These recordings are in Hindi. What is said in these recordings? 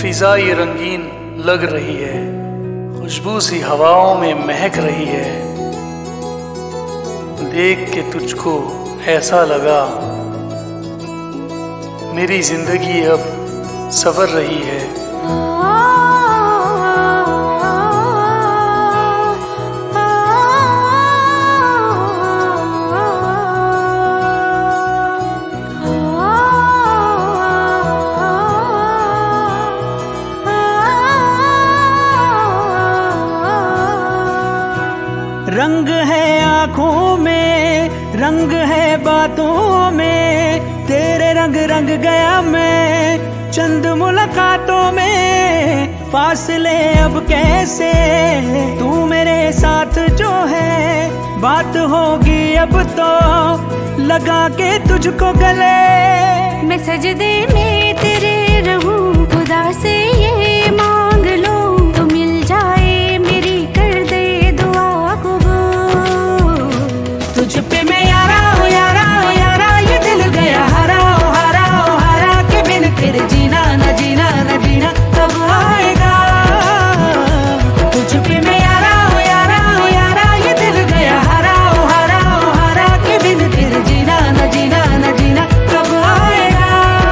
फिजा ये रंगीन लग रही है, खुशबू सी हवाओं में महक रही है। देख के तुझको ऐसा लगा मेरी जिंदगी अब सवर रही है। रंग है आँखों में, रंग है बातों में, तेरे रंग रंग गया मैं चंद मुलाकातों में। फासले अब कैसे, तू मेरे साथ जो है, बात होगी अब तो लगा के तुझको गले। मैं सजदे में तेरे रहूं, खुदा से ये मांग लूं, तो मिल जाए मेरी कर दे दुआ कबूल। तुझ पे मैं यारा हो यारा हो यारा, ये दिल गया हरा हो हरा हो हरा, के बिन तेरे जीना न जीना न जीना कब आएगा। तुझ पे मैं यारा हो यारा हो यारा, ये दिल गया हरा हो हरा हो हरा, के बिन तेरे जीना न जीना न जीना कब आएगा।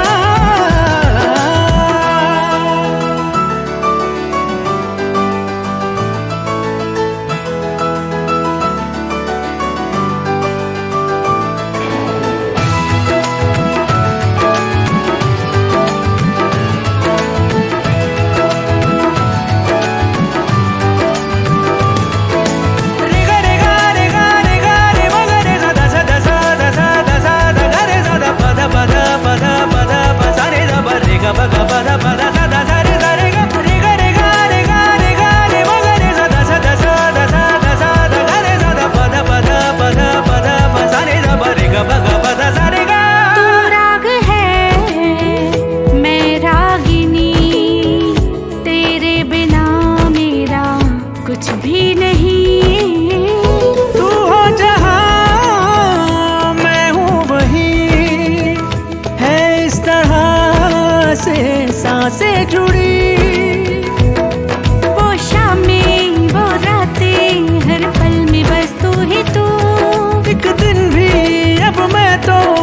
कुछ भी नहीं, तू हो जहां मैं हूँ वही, है इस तरह से सांसें जुड़ी। वो शामें वो रातें, हर पल में बस तू ही तू। एक दिन भी अब मैं तो